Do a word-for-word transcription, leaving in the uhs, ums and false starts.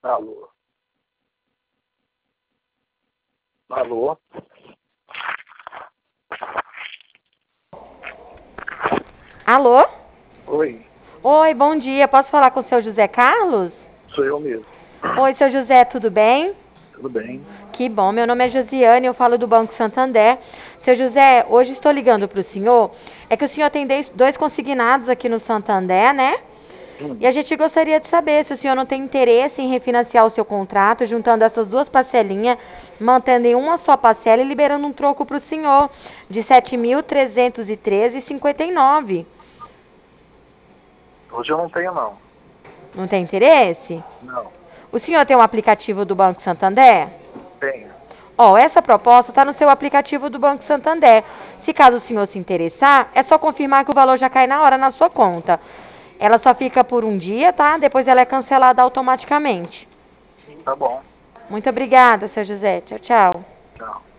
Alô? Alô? Alô? Oi, Oi, bom dia. Posso falar com o seu José Carlos? sou eu mesmo. Oi, seu José, tudo bem? Tudo bem? Que bom, meu nome é Josiane, eu falo do Banco Santander. Seu José, hoje estou ligando para o senhor. É que o senhor tem dez- dois consignados aqui no Santander, né? E Hum, a gente gostaria de saber se o senhor não tem interesse em refinanciar o seu contrato, juntando essas duas parcelinhas, mantendo em uma só parcela e liberando um troco para o senhor de sete mil trezentos e treze vírgula cinquenta e nove. hoje eu não tenho, não. Não tem interesse? Não, O senhor tem um aplicativo do Banco Santander? tenho. Ó, essa proposta está no seu aplicativo do Banco Santander. Se caso o senhor se interessar, é só confirmar que o valor já cai na hora na sua conta. Ela só fica por um dia, tá? Depois ela é cancelada automaticamente. Tá bom. Muito obrigada, seu José. Tchau, tchau. Tchau.